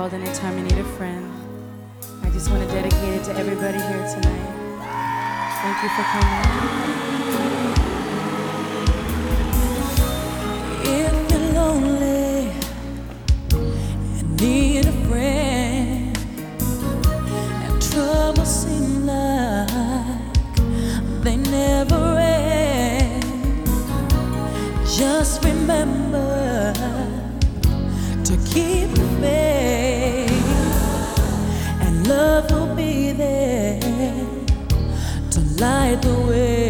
called Anytime You Need a Friend. I just want to dedicate it to everybody here tonight. Thank you for coming. If you're lonely and need a friend, and troubles seem like they never end, just remember to keep the faith, and love will be there to light the way.